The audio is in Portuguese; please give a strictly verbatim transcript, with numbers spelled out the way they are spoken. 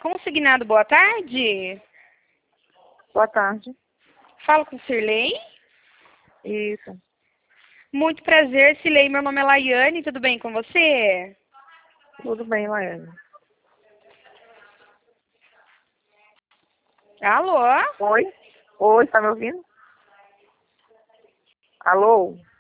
Consignado, boa tarde. Boa tarde. Falo com Sirlei. Isso. Muito prazer, Sirlei. Meu nome é Laiane, tudo bem com você? Tudo bem, Laiane. Alô? Oi? Oi, tá me ouvindo? Alô?